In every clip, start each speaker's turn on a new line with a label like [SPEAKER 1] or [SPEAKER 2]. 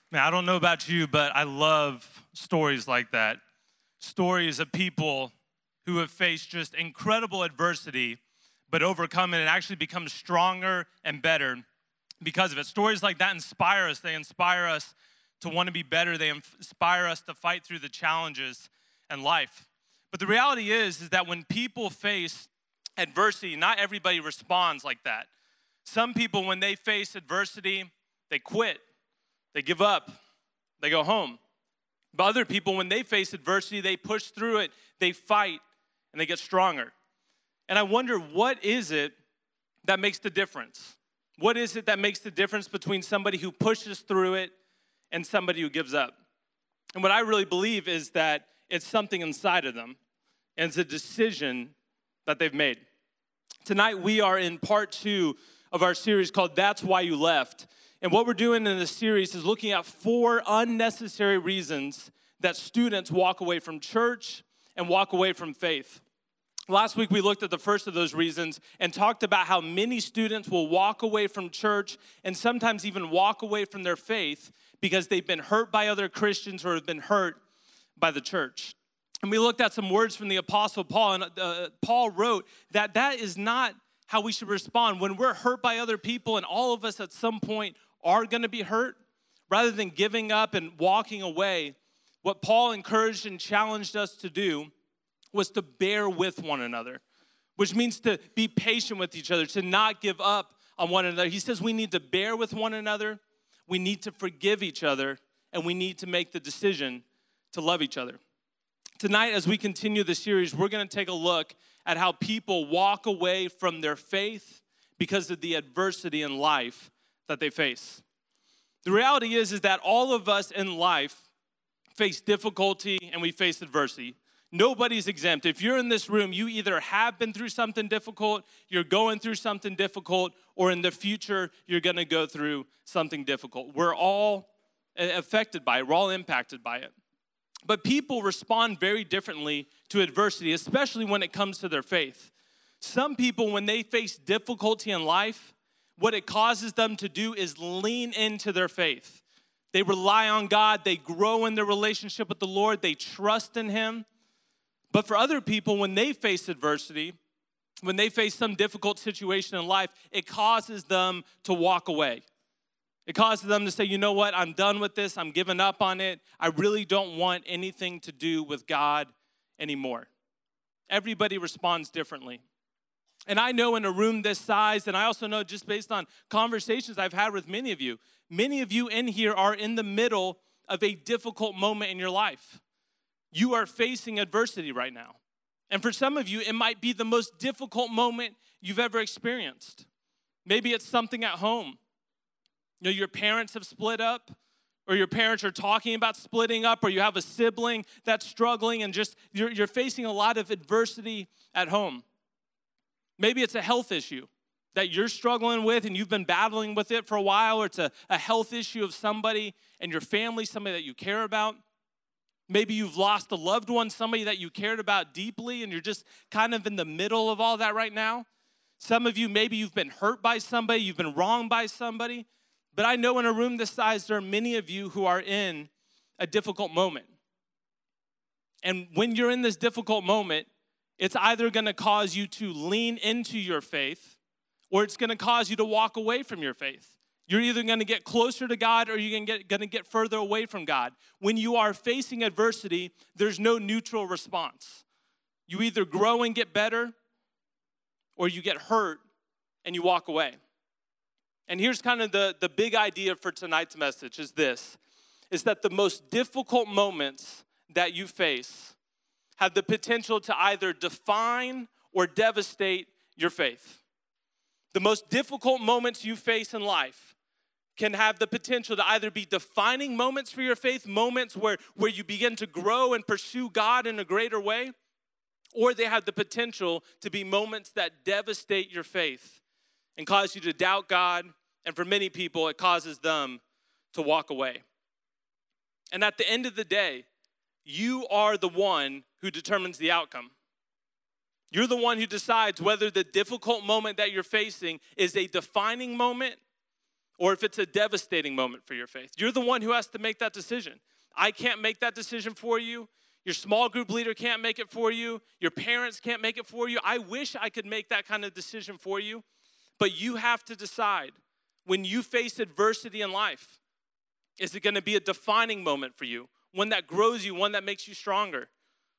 [SPEAKER 1] Man, I don't know about you, but I love stories like that. Stories of people who have faced just incredible adversity, but overcome it and actually become stronger and better because of it. Stories like that inspire us. They inspire us to want to be better. They inspire us to fight through the challenges in life. But the reality is that when people face adversity, not everybody responds like that. Some people, when they face adversity, they quit. They give up, they go home. But other people, when they face adversity, they push through it, they fight, and they get stronger. And I wonder, what is it that makes the difference? What is it that makes the difference between somebody who pushes through it and somebody who gives up? And what I really believe is that it's something inside of them, and it's a decision that they've made. Tonight, we are in part 2 of our series called That's Why You Left. And what we're doing in this series is looking at 4 unnecessary reasons that students walk away from church and walk away from faith. Last week, we looked at the first of those reasons and talked about how many students will walk away from church and sometimes even walk away from their faith because they've been hurt by other Christians or have been hurt by the church. And we looked at some words from the Apostle Paul, and Paul wrote that that is not how we should respond. When we're hurt by other people, and all of us at some point are going to be hurt, rather than giving up and walking away, what Paul encouraged and challenged us to do was to bear with one another, which means to be patient with each other, to not give up on one another. He says we need to bear with one another, we need to forgive each other, and we need to make the decision to love each other. Tonight, as we continue the series, we're going to take a look at how people walk away from their faith because of the adversity in life that they face. The reality is that all of us in life face difficulty and we face adversity. Nobody's exempt. If you're in this room, you either have been through something difficult, you're going through something difficult, or in the future, you're going to go through something difficult. We're all affected by it. We're all impacted by it. But people respond very differently to adversity, especially when it comes to their faith. Some people, when they face difficulty in life, what it causes them to do is lean into their faith. They rely on God. They grow in their relationship with the Lord. They trust in Him. But for other people, when they face adversity, when they face some difficult situation in life, it causes them to walk away. It causes them to say, you know what, I'm done with this. I'm giving up on it. I really don't want anything to do with God anymore. Everybody responds differently. And I know in a room this size, and I also know just based on conversations I've had with many of you in here are in the middle of a difficult moment in your life. You are facing adversity right now. And for some of you, it might be the most difficult moment you've ever experienced. Maybe it's something at home. You know, your parents have split up, or your parents are talking about splitting up, or you have a sibling that's struggling and just you're facing a lot of adversity at home. Maybe it's a health issue that you're struggling with and you've been battling with it for a while, or it's a health issue of somebody in your family, somebody that you care about. Maybe you've lost a loved one, somebody that you cared about deeply, and you're just kind of in the middle of all that right now. Some of you, maybe you've been hurt by somebody, you've been wronged by somebody. But I know in a room this size, there are many of you who are in a difficult moment. And when you're in this difficult moment, it's either going to cause you to lean into your faith, or it's going to cause you to walk away from your faith. You're either going to get closer to God, or you're going to get further away from God. When you are facing adversity, there's no neutral response. You either grow and get better, or you get hurt and you walk away. And here's kind of the big idea for tonight's message is that the most difficult moments that you face have the potential to either define or devastate your faith. The most difficult moments you face in life can have the potential to either be defining moments for your faith, moments where you begin to grow and pursue God in a greater way, or they have the potential to be moments that devastate your faith and cause you to doubt God, and for many people, it causes them to walk away. And at the end of the day, you are the one who determines the outcome. You're the one who decides whether the difficult moment that you're facing is a defining moment or if it's a devastating moment for your faith. You're the one who has to make that decision. I can't make that decision for you. Your small group leader can't make it for you. Your parents can't make it for you. I wish I could make that kind of decision for you, but you have to decide when you face adversity in life, is it going to be a defining moment for you, one that grows you, one that makes you stronger?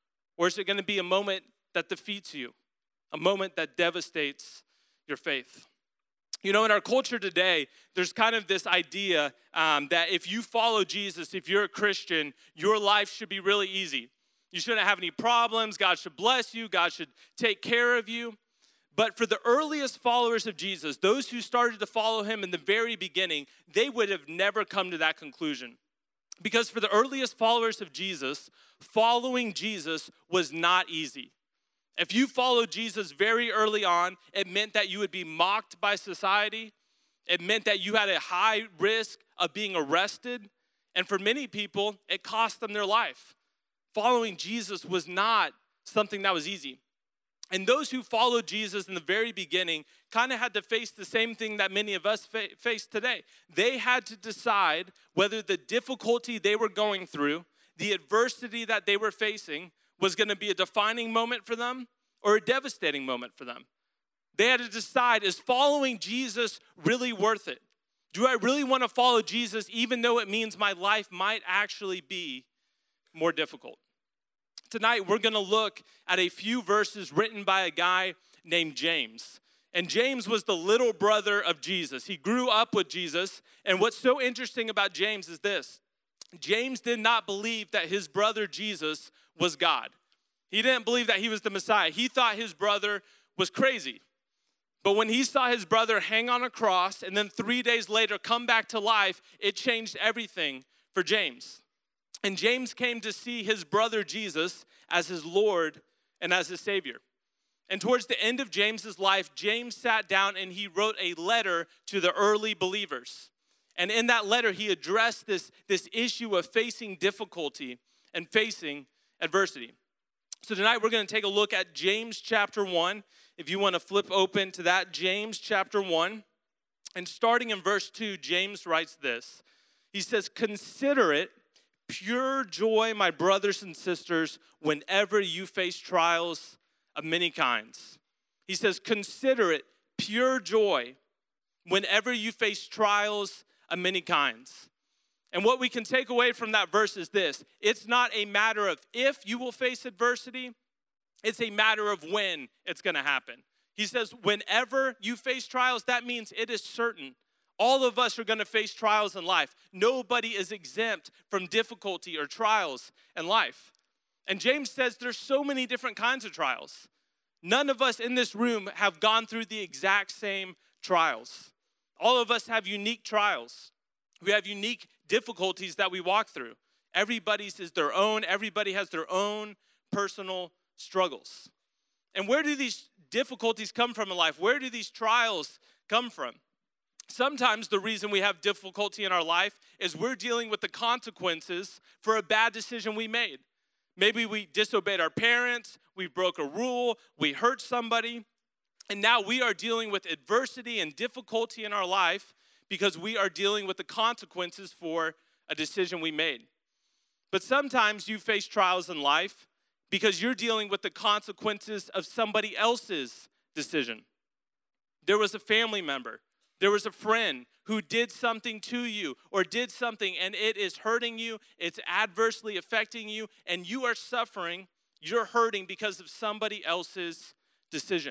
[SPEAKER 1] Or is it going to be a moment that defeats you, a moment that devastates your faith? You know, in our culture today, there's kind of this idea that if you follow Jesus, if you're a Christian, your life should be really easy. You shouldn't have any problems. God should bless you. God should take care of you. But for the earliest followers of Jesus, those who started to follow him in the very beginning, they would have never come to that conclusion. Because for the earliest followers of Jesus, following Jesus was not easy. If you followed Jesus very early on, it meant that you would be mocked by society. It meant that you had a high risk of being arrested. And for many people, it cost them their life. Following Jesus was not something that was easy. And those who followed Jesus in the very beginning kind of had to face the same thing that many of us face today. They had to decide whether the difficulty they were going through, the adversity that they were facing, was going to be a defining moment for them or a devastating moment for them. They had to decide, is following Jesus really worth it? Do I really want to follow Jesus even though it means my life might actually be more difficult? Tonight, we're going to look at a few verses written by a guy named James. And James was the little brother of Jesus. He grew up with Jesus. And what's so interesting about James is this. James did not believe that his brother Jesus was God. He didn't believe that he was the Messiah. He thought his brother was crazy. But when he saw his brother hang on a cross and then 3 days later come back to life, it changed everything for James. And James came to see his brother Jesus as his Lord and as his Savior. And towards the end of James's life, James sat down and he wrote a letter to the early believers. And in that letter, he addressed this issue of facing difficulty and facing adversity. So tonight, we're going to take a look at James chapter 1. If you want to flip open to that, James chapter 1. And starting in verse 2, James writes this. He says, "Consider it pure joy, my brothers and sisters, whenever you face trials of many kinds." He says, consider it pure joy whenever you face trials of many kinds. And what we can take away from that verse is this. It's not a matter of if you will face adversity. It's a matter of when it's going to happen. He says, whenever you face trials, that means it is certain. All of us are going to face trials in life. Nobody is exempt from difficulty or trials in life. And James says there's so many different kinds of trials. None of us in this room have gone through the exact same trials. All of us have unique trials. We have unique difficulties that we walk through. Everybody's is their own. Everybody has their own personal struggles. And where do these difficulties come from in life? Where do these trials come from? Sometimes the reason we have difficulty in our life is we're dealing with the consequences for a bad decision we made. Maybe we disobeyed our parents, we broke a rule, we hurt somebody, and now we are dealing with adversity and difficulty in our life because we are dealing with the consequences for a decision we made. But sometimes you face trials in life because you're dealing with the consequences of somebody else's decision. There was a family member. There was a friend who did something to you or did something and it is hurting you, it's adversely affecting you, and you are suffering, you're hurting because of somebody else's decision.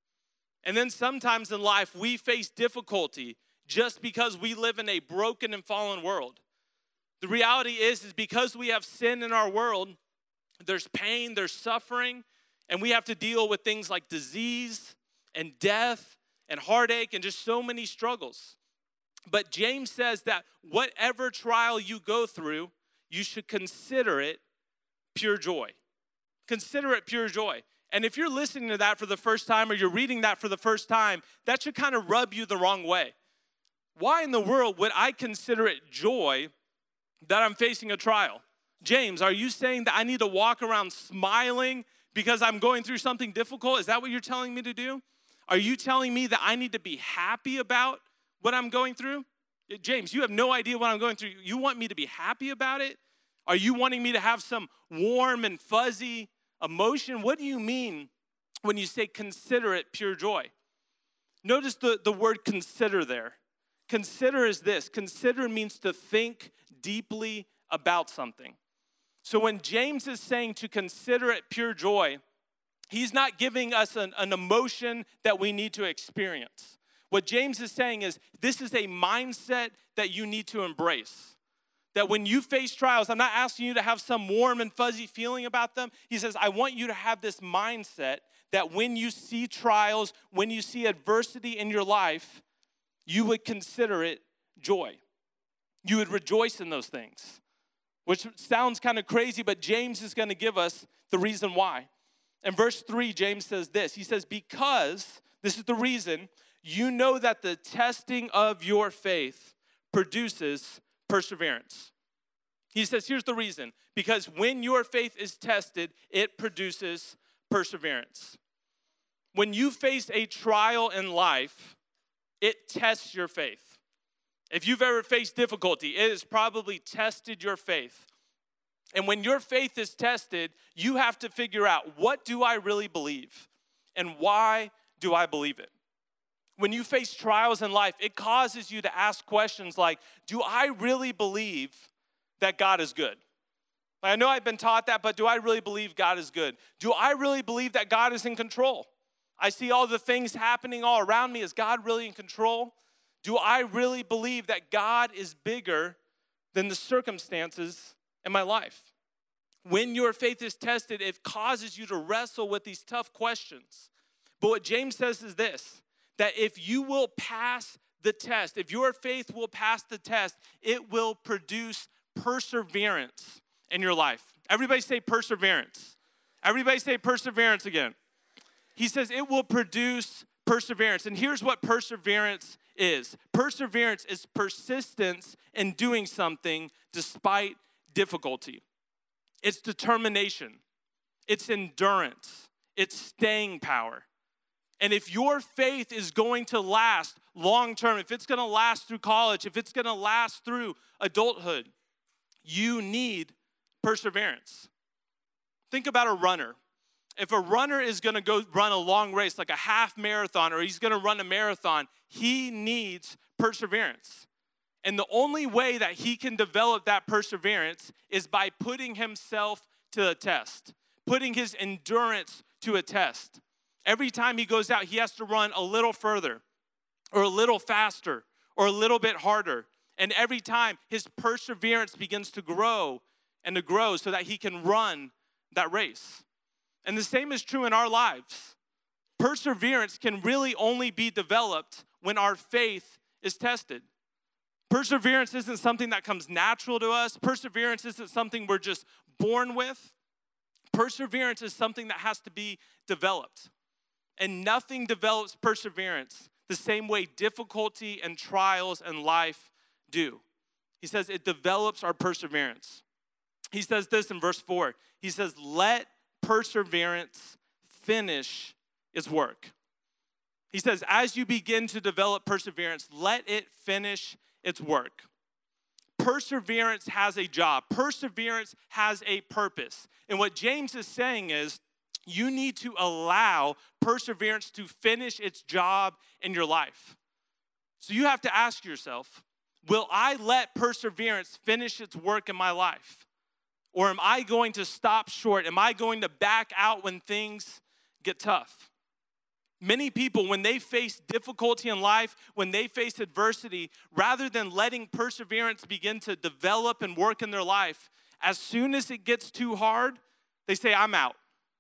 [SPEAKER 1] And then sometimes in life, we face difficulty just because we live in a broken and fallen world. The reality is because we have sin in our world, there's pain, there's suffering, and we have to deal with things like disease and death and heartache and just so many struggles. But James says that whatever trial you go through, you should consider it pure joy. Consider it pure joy. And if you're listening to that for the first time or you're reading that for the first time, that should kind of rub you the wrong way. Why in the world would I consider it joy that I'm facing a trial? James, are you saying that I need to walk around smiling because I'm going through something difficult? Is that what you're telling me to do? Are you telling me that I need to be happy about what I'm going through? James, you have no idea what I'm going through. You want me to be happy about it? Are you wanting me to have some warm and fuzzy emotion? What do you mean when you say consider it pure joy? Notice the word consider there. Consider is this. Consider means to think deeply about something. So when James is saying to consider it pure joy, he's not giving us an emotion that we need to experience. What James is saying is this is a mindset that you need to embrace. That when you face trials, I'm not asking you to have some warm and fuzzy feeling about them. He says, I want you to have this mindset that when you see trials, when you see adversity in your life, you would consider it joy. You would rejoice in those things, which sounds kind of crazy, but James is going to give us the reason why. In verse 3, James says this. He says, because, this is the reason, you know that the testing of your faith produces perseverance. He says, here's the reason. Because when your faith is tested, it produces perseverance. When you face a trial in life, it tests your faith. If you've ever faced difficulty, it has probably tested your faith. And when your faith is tested, you have to figure out, what do I really believe? And why do I believe it? When you face trials in life, it causes you to ask questions like, do I really believe that God is good? I know I've been taught that, but do I really believe God is good? Do I really believe that God is in control? I see all the things happening all around me. Is God really in control? Do I really believe that God is bigger than the circumstances in my life? When your faith is tested, it causes you to wrestle with these tough questions. But what James says is this, that if you will pass the test, if your faith will pass the test, it will produce perseverance in your life. Everybody say perseverance. Everybody say perseverance again. He says it will produce perseverance. And here's what perseverance is. Perseverance is persistence in doing something despite difficulty. It's determination. It's endurance. It's staying power. And if your faith is going to last long term, if it's going to last through college, if it's going to last through adulthood, you need perseverance. Think about a runner. If a runner is going to go run a long race, like a half marathon, or he's going to run a marathon, he needs perseverance. And the only way that he can develop that perseverance is by putting himself to a test, putting his endurance to a test. Every time he goes out, he has to run a little further, or a little faster, or a little bit harder. And every time his perseverance begins to grow and to grow so that he can run that race. And the same is true in our lives. Perseverance can really only be developed when our faith is tested. Perseverance isn't something that comes natural to us. Perseverance isn't something we're just born with. Perseverance is something that has to be developed. And nothing develops perseverance the same way difficulty and trials in life do. He says it develops our perseverance. He says this in verse 4. He says, let perseverance finish its work. He says, as you begin to develop perseverance, let it finish its work. Perseverance has a job. Perseverance has a purpose. And what James is saying is, you need to allow perseverance to finish its job in your life. So you have to ask yourself, will I let perseverance finish its work in my life? Or am I going to stop short? Am I going to back out when things get tough? Many people, when they face difficulty in life, when they face adversity, rather than letting perseverance begin to develop and work in their life, as soon as it gets too hard, they say, I'm out.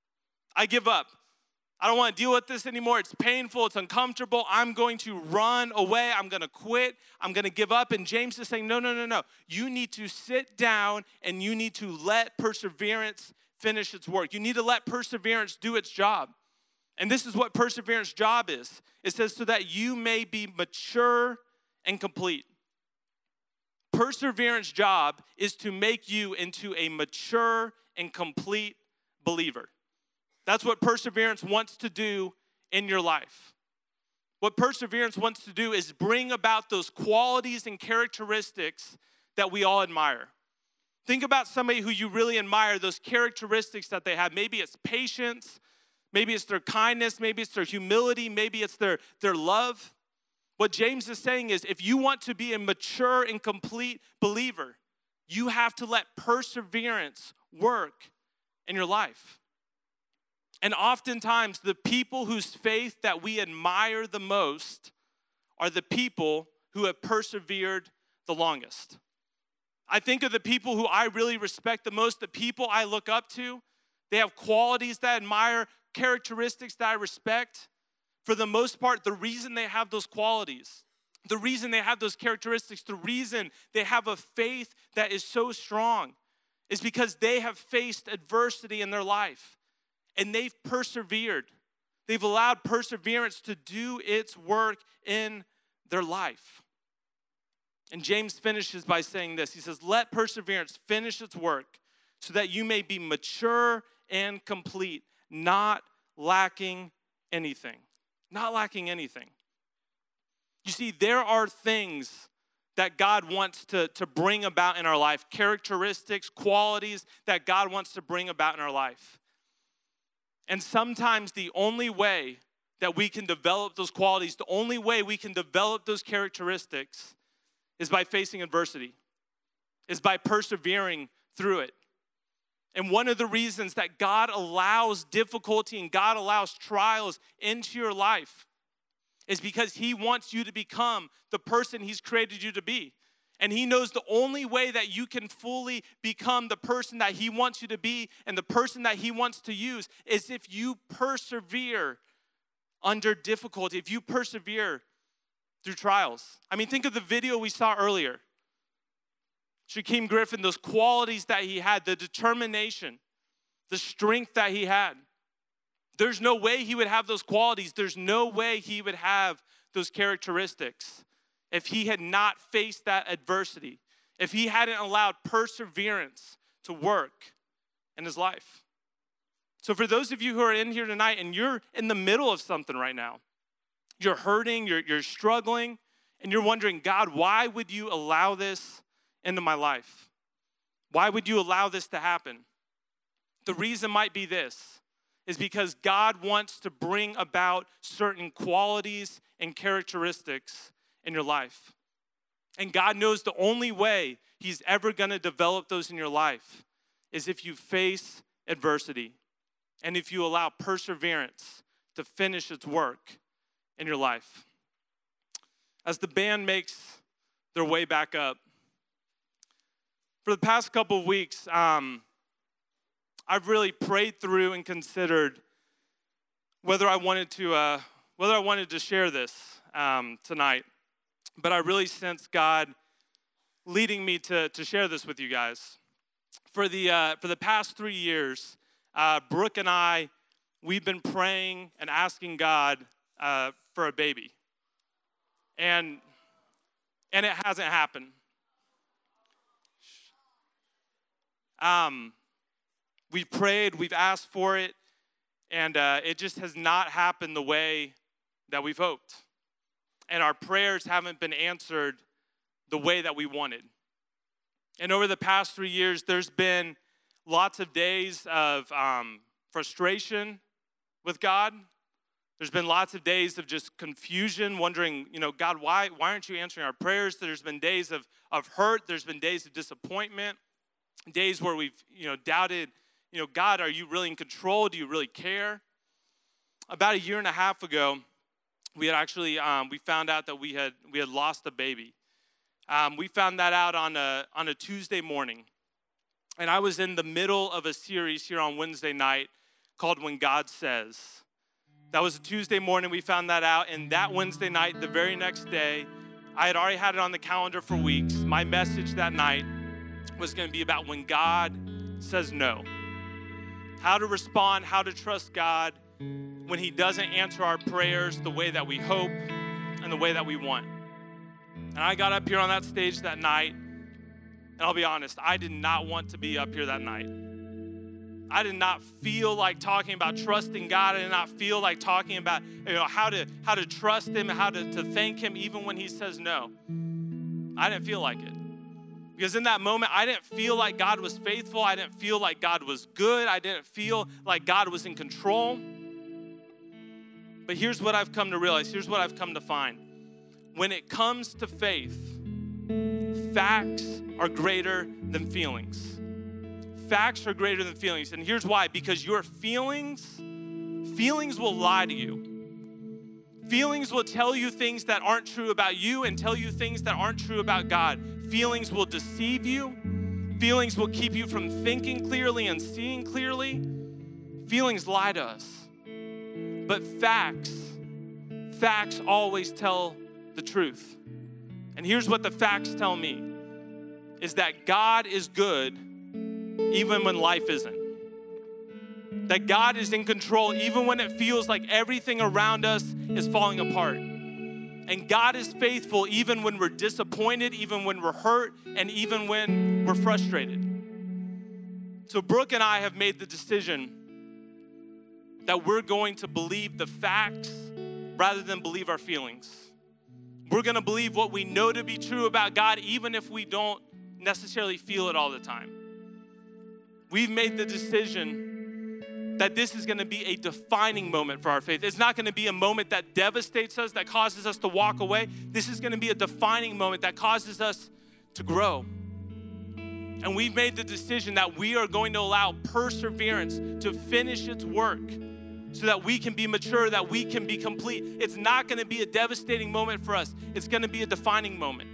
[SPEAKER 1] I give up. I don't want to deal with this anymore. It's painful. It's uncomfortable. I'm going to run away. I'm going to quit. I'm going to give up. And James is saying, no. You need to sit down and you need to let perseverance finish its work. You need to let perseverance do its job. And this is what perseverance job is. It says so that you may be mature and complete. Perseverance job is to make you into a mature and complete believer. That's what perseverance wants to do in your life. What perseverance wants to do is bring about those qualities and characteristics that we all admire. Think about somebody who you really admire, those characteristics that they have. Maybe it's patience, maybe it's their kindness, maybe it's their humility, maybe it's their love. What James is saying is if you want to be a mature and complete believer, you have to let perseverance work in your life. And oftentimes, the people whose faith that we admire the most are the people who have persevered the longest. I think of the people who I really respect the most, the people I look up to. They have qualities that I admire, characteristics that I respect. For the most part, the reason they have those qualities, the reason they have those characteristics, the reason they have a faith that is so strong is because they have faced adversity in their life and they've persevered. They've allowed perseverance to do its work in their life. And James finishes by saying this. He says, let perseverance finish its work so that you may be mature and complete, not lacking anything. Not lacking anything. You see, there are things that God wants to bring about in our life, characteristics, qualities that God wants to bring about in our life. And sometimes the only way that we can develop those qualities, the only way we can develop those characteristics is by facing adversity, is by persevering through it. And one of the reasons that God allows difficulty and God allows trials into your life is because He wants you to become the person He's created you to be. And He knows the only way that you can fully become the person that He wants you to be and the person that He wants to use is if you persevere under difficulty, if you persevere through trials. I mean, think of the video we saw earlier. Shaquem Griffin, those qualities that he had, the determination, the strength that he had. There's no way he would have those qualities. There's no way he would have those characteristics if he had not faced that adversity, if he hadn't allowed perseverance to work in his life. So for those of you who are in here tonight and you're in the middle of something right now, you're hurting, you're struggling, and you're wondering, God, why would you allow this into my life? Why would you allow this to happen? The reason might be this, is because God wants to bring about certain qualities and characteristics in your life. And God knows the only way He's ever gonna develop those in your life is if you face adversity and if you allow perseverance to finish its work in your life. As the band makes their way back up, for the past couple of weeks, I've really prayed through and considered whether I wanted to share this tonight. But I really sense God leading me to share this with you guys. For the past 3 years, Brooke and I, we've been praying and asking God for a baby, and it hasn't happened. We've prayed, we've asked for it, and it just has not happened the way that we've hoped. And our prayers haven't been answered the way that we wanted. And over the past 3 years, there's been lots of days of frustration with God. There's been lots of days of just confusion, wondering, God, why aren't you answering our prayers? There's been days of hurt. There's been days of disappointment, days where we've, doubted, God, are you really in control? Do you really care? About a year and a half ago, we had actually, we found out that we had lost a baby. We found that out on a Tuesday morning. And I was in the middle of a series here on Wednesday night called When God Says. That was a Tuesday morning, we found that out. And that Wednesday night, the very next day, I had already had it on the calendar for weeks. My message that night was going to be about when God says no. How to respond, how to trust God when He doesn't answer our prayers the way that we hope and the way that we want. And I got up here on that stage that night, and I'll be honest, I did not want to be up here that night. I did not feel like talking about trusting God. I did not feel like talking about how to trust him, how to thank him even when he says no. I didn't feel like it. Because in that moment, I didn't feel like God was faithful. I didn't feel like God was good. I didn't feel like God was in control. But here's what I've come to realize. Here's what I've come to find. When it comes to faith, facts are greater than feelings. Facts are greater than feelings. And here's why. Because your feelings will lie to you. Feelings will tell you things that aren't true about you and tell you things that aren't true about God. Feelings will deceive you. Feelings will keep you from thinking clearly and seeing clearly. Feelings lie to us. But facts always tell the truth. And here's what the facts tell me, is that God is good even when life isn't. That God is in control even when it feels like everything around us is falling apart. And God is faithful even when we're disappointed, even when we're hurt, and even when we're frustrated. So Brooke and I have made the decision that we're going to believe the facts rather than believe our feelings. We're going to believe what we know to be true about God even if we don't necessarily feel it all the time. We've made the decision that this is going to be a defining moment for our faith. It's not going to be a moment that devastates us, that causes us to walk away. This is going to be a defining moment that causes us to grow. And we've made the decision that we are going to allow perseverance to finish its work so that we can be mature, that we can be complete. It's not going to be a devastating moment for us. It's going to be a defining moment.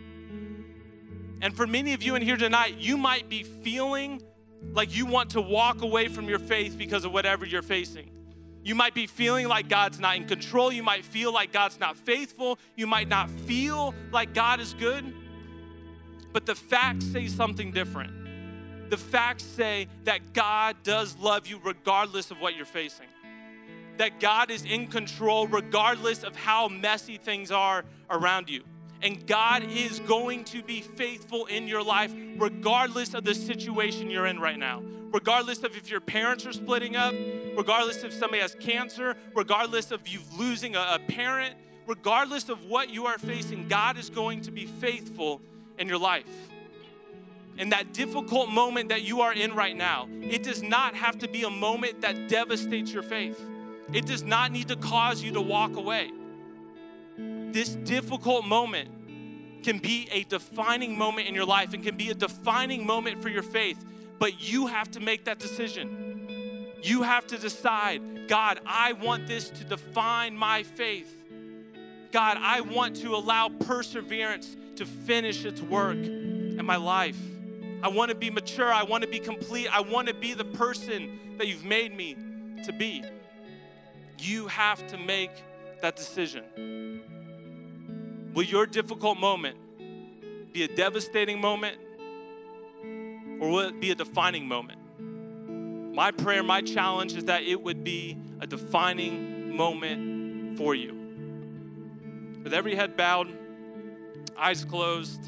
[SPEAKER 1] And for many of you in here tonight, you might be feeling like you want to walk away from your faith because of whatever you're facing. You might be feeling like God's not in control. You might feel like God's not faithful. You might not feel like God is good. But the facts say something different. The facts say that God does love you regardless of what you're facing. That God is in control regardless of how messy things are around you. And God is going to be faithful in your life regardless of the situation you're in right now. Regardless of if your parents are splitting up, regardless if somebody has cancer, regardless of you losing a parent, regardless of what you are facing, God is going to be faithful in your life. And that difficult moment that you are in right now, it does not have to be a moment that devastates your faith. It does not need to cause you to walk away. This difficult moment can be a defining moment in your life and can be a defining moment for your faith, but you have to make that decision. You have to decide, God, I want this to define my faith. God, I want to allow perseverance to finish its work in my life. I want to be mature. I want to be complete. I want to be the person that you've made me to be. You have to make that decision. Will your difficult moment be a devastating moment, or will it be a defining moment? My prayer, my challenge is that it would be a defining moment for you. With every head bowed, eyes closed,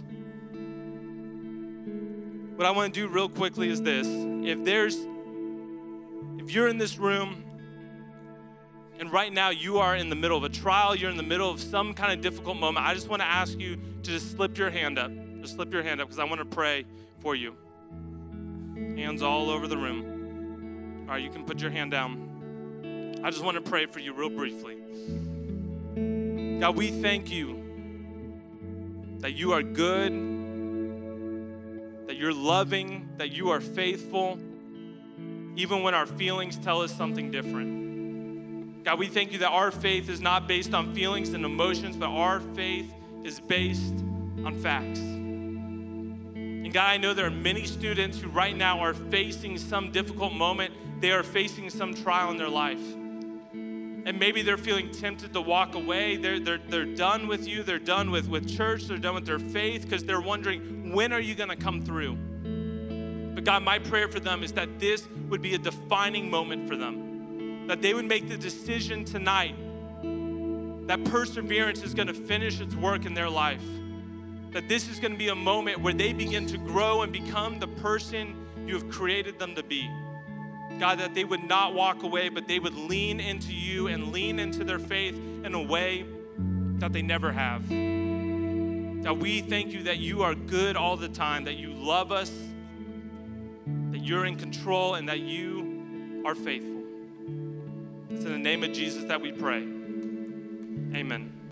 [SPEAKER 1] what I want to do real quickly is this. If you're in this room and right now you are in the middle of a trial, you're in the middle of some kind of difficult moment, I just want to ask you to just slip your hand up. Just slip your hand up because I want to pray for you. Hands all over the room. All right, you can put your hand down. I just want to pray for you real briefly. God, we thank you that you are good, that you're loving, that you are faithful, even when our feelings tell us something different. God, we thank you that our faith is not based on feelings and emotions, but our faith is based on facts. And God, I know there are many students who right now are facing some difficult moment. They are facing some trial in their life. And maybe they're feeling tempted to walk away. They're done with you. They're done with church. They're done with their faith because they're wondering, when are you going to come through? But God, my prayer for them is that this would be a defining moment for them. That they would make the decision tonight that perseverance is going to finish its work in their life. That this is going to be a moment where they begin to grow and become the person you have created them to be. God, that they would not walk away, but they would lean into you and lean into their faith in a way that they never have. God, we thank you that you are good all the time, that you love us, that you're in control, and that you are faithful. It's in the name of Jesus that we pray. Amen.